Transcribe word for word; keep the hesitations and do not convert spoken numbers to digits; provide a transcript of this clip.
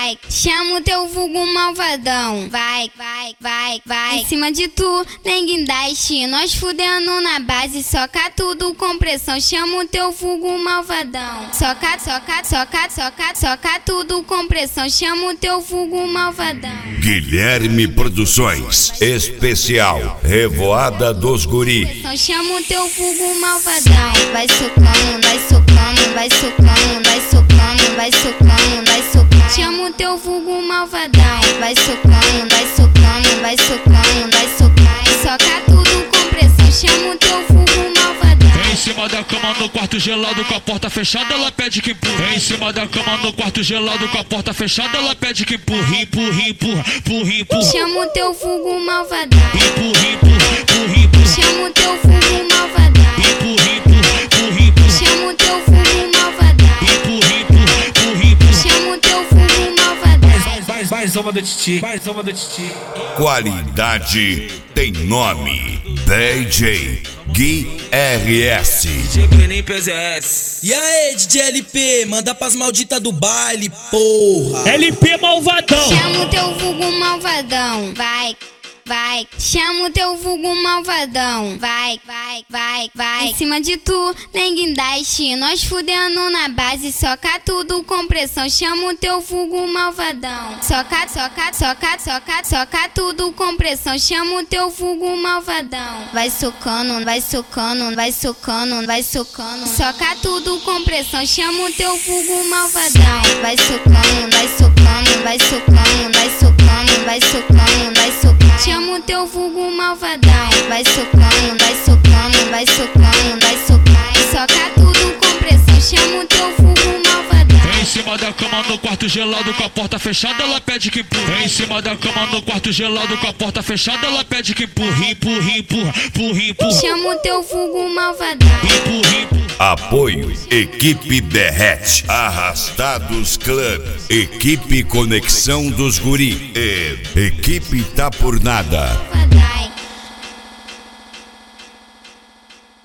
vai. Chama o teu vulgo malvadão. Vai, vai, vai, vai. Em cima de tu, nem guindaste. Nós fudendo na base, soca tudo com pressão. Chama o teu vulgo malvadão. Soca, soca, soca, soca, soca tudo com pressão. Chama o teu vulgo malvadão. Guilherme Produções, especial Revoada dos Guri. Chama o teu vulgo malvadão. Vai socando, vai socando, vai socando, vai socando, vai socando, vai socando. Chama o teu vulgo malvadão. Vai socando, vai socando, vai socando, vai socando. Soca tudo com pressão. Chama o teu vulgo malvadão. Em cima da cama no quarto gelado com a porta fechada, ela pede que empurra. Em cima da cama no quarto gelado com a porta fechada, ela pede que empurra, empurra, empurra, empurra, empurra. Chama o teu vulgo malvadão. Empurra, empurra, empurra, empurra. Chama o teu vulgo malvadão. Empurra, empurra, empurra, empurra. Chama o teu vulgo malvadão. Empurra, empurra, empurra, empurra. Chama o teu vulgo malvadão. Mais, mais uma do Titi, mais uma do Titi. Qualidade tem nome. D J Gui R S. D J nem P Z S. E aí, D J L P, manda pras malditas do baile, porra. L P malvadão. Chama o teu vulgo malvadão. Vai, vai. Chama o teu vulgo malvadão. Vai, vai, vai, vai. Em cima de tu, nem guindaste. Nós fudendo na base, soca tudo com pressão. Chama o teu vulgo malvadão. Soca, soca, soca, soca, soca tudo com pressão. Chama o teu vulgo malvadão. Vai socando, vai socando, vai socando, vai socando. Soca tudo com pressão. Chama o teu vulgo malvadão. Vai socando, vai socando, vai socando, vai socando, vai socando, vai socando. Chama o teu vulgo malvadão. Vai socando, vai socando, vai socando, vai socando. Soca tudo com pressão. Chama o teu vulgo malvadão. Em cima da cama no quarto gelado com a porta fechada, ela pede que empurra. Em cima da cama no quarto gelado com a porta fechada, ela pede que empurra, empurra, empurra, empurra, empurra. Chama o teu vulgo malvadão. Empurra, empurra. Apoio Equipe Derrete, Arrastados Club, Equipe Conexão dos Guri e Equipe Tá Por Nada. Vai.